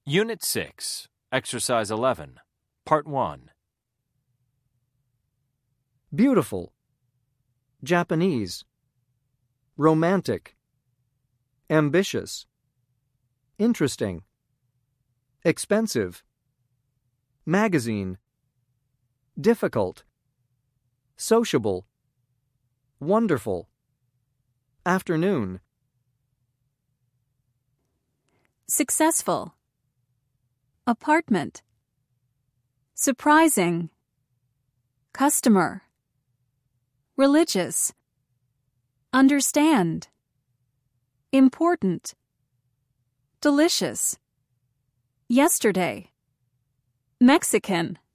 Unit 6, Exercise 11, Part 1. Beautiful. Japanese. Romantic. Ambitious. Interesting. Expensive. Magazine. Difficult. Sociable. Wonderful. Afternoon. Successful. Apartment. Surprising. Customer. Religious. Understand. Important. Delicious. Yesterday. Mexican.